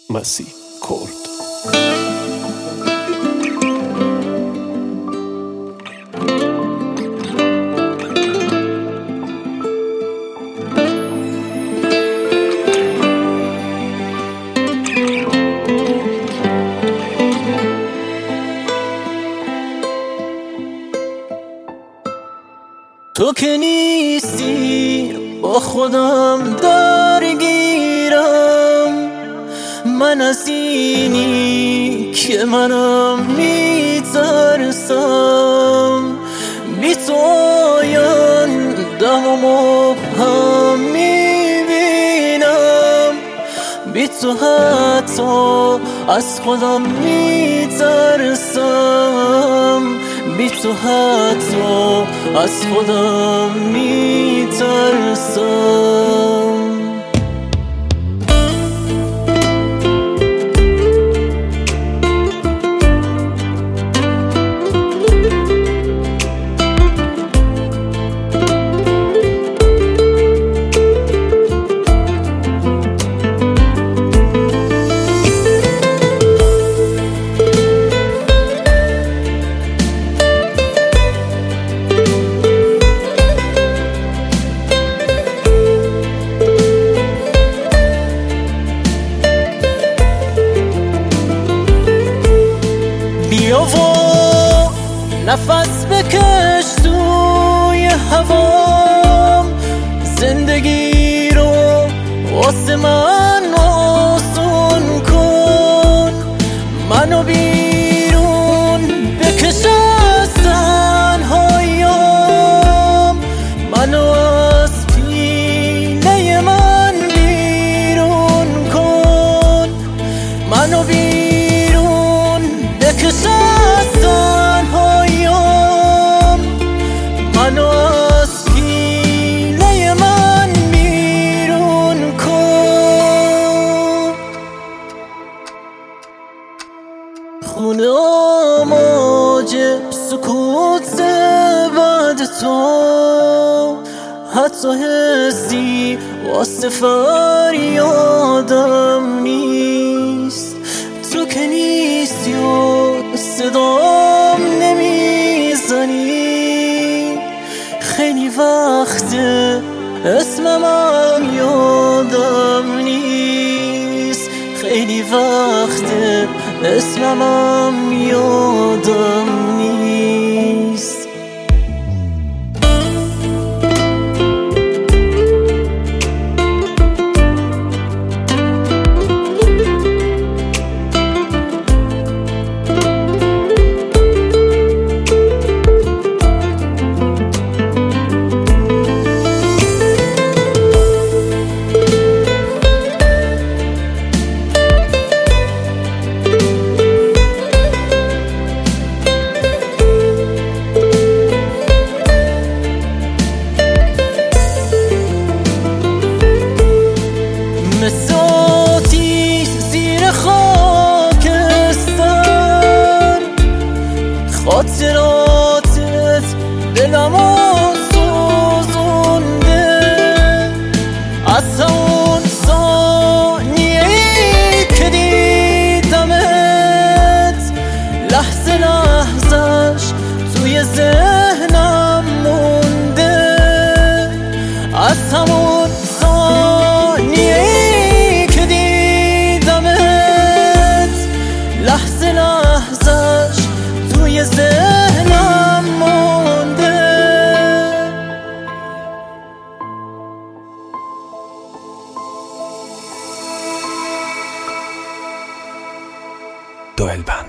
مسیح کرد. تو که نیستی با خودم درگیرم، من از اینی که منم میترسم، بی تو آیندم و مبهم میبینم، بی تو حتی از خودم میترسم، بی تو حتی از خودم میترسم. بیا و نفس بکش توی هوام، زندگی رو واسه من آسون کن، منو بیرون بکش از تنهاییام، منو از پینه من بیرون کن، منو بیرون بکش از تنهاییام، منو از پینه من بیرون کن. خونه آماجه سکوت بعد تو، حتی حسی واسه فریادم نیست. تو که نیستی و صدام نمیزنی، خیلی وقته اسمم یادم نیست، خیلی وقته اسمم یادم نیست. مساتی زیر خاکستر، خاطراتت دلمو سوزونده، از همون ثانیه‌ای که دیدمت، لحظه لحظش توی ذهنم مونده، از همون ثانیه‌ای که دیدمت، لحظه لحظش توی ذهنم مونده. دوئل بند.